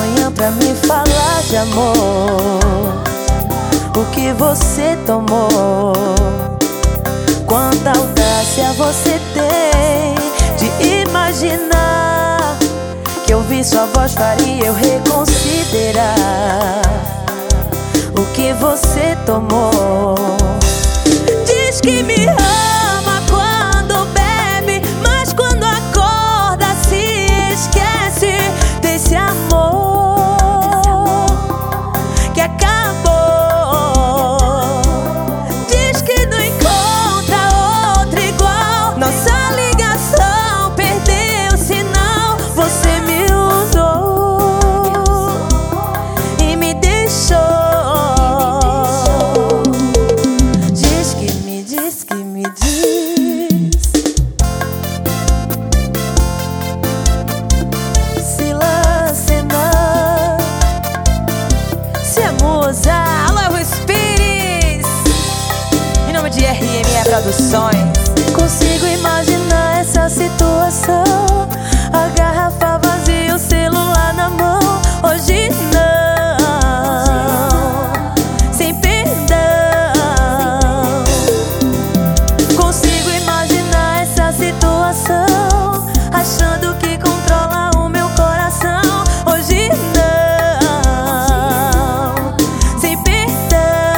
manhã pra me falar de amor. O que você tomou? Quanta audácia você tem de imaginar que ouvir sua voz faria eu reconsiderar. O que você tomou? Diz que me ama quando bebe, mas quando acorda se esquece desse amor que acabou. Diz que não encontra outro igual. Nossa ligação perdeu o sinal. Você me usou e me deixou. Diz que me diz, que me diz. Silacena, se é musa. Alô, Spirits, em nome de RME Produções. Consigo imaginar essa situação. A garrafa vazia, o celular na mão. Hoje não, sem perdão. Consigo imaginar essa situação, achando que controla o meu coração. Hoje não, sem perdão.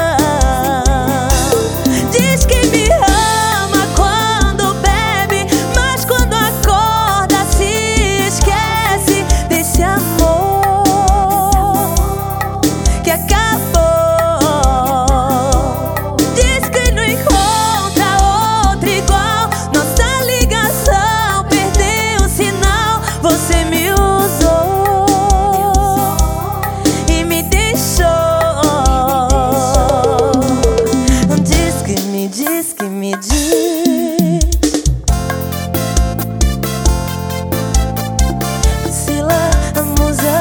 Diz que me ama quando bebe, mas quando acorda se esquece desse amor que acabou. Diz que não encontra outro igual. Nossa ligação perdeu o sinal. Você me usou e me deixou. Diz que me diz, que me diz. Sila, a musa.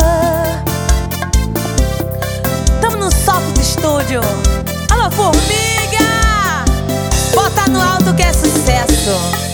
Tamo no Soft Studio. Alô, formiga, bota no alto que é sucesso.